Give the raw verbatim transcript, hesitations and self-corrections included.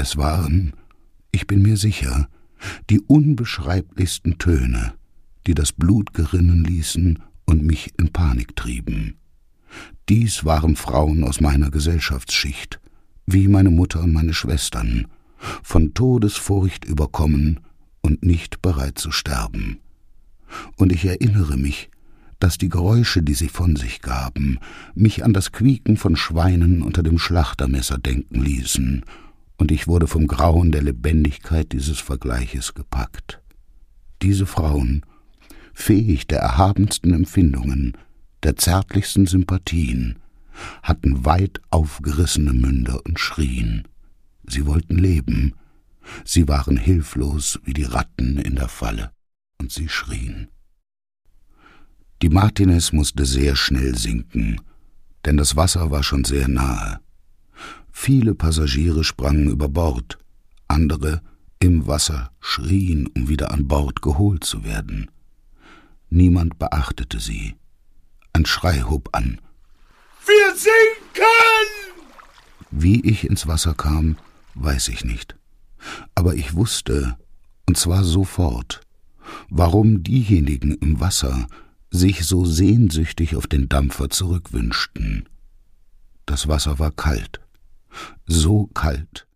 Es waren, ich bin mir sicher, die unbeschreiblichsten Töne, die das Blut gerinnen ließen und mich in Panik trieben. Dies waren Frauen aus meiner Gesellschaftsschicht, wie meine Mutter und meine Schwestern, von Todesfurcht überkommen und nicht bereit zu sterben. Und ich erinnere mich, dass die Geräusche, die sie von sich gaben, mich an das Quieken von Schweinen unter dem Schlachtermesser denken ließen, und ich wurde vom Grauen der Lebendigkeit dieses Vergleiches gepackt. Diese Frauen, fähig der erhabensten Empfindungen, der zärtlichsten Sympathien, hatten weit aufgerissene Münder und schrien. Sie wollten leben, sie waren hilflos wie die Ratten in der Falle, und sie schrien. Die Martinez musste sehr schnell sinken, denn das Wasser war schon sehr nahe. Viele Passagiere sprangen über Bord, andere im Wasser schrien, um wieder an Bord geholt zu werden. Niemand beachtete sie. Ein Schrei hob an. »Wir sinken!« Wie ich ins Wasser kam, weiß ich nicht. Aber ich wusste, und zwar sofort, warum diejenigen im Wasser sich so sehnsüchtig auf den Dampfer zurückwünschten. Das Wasser war kalt, so kalt,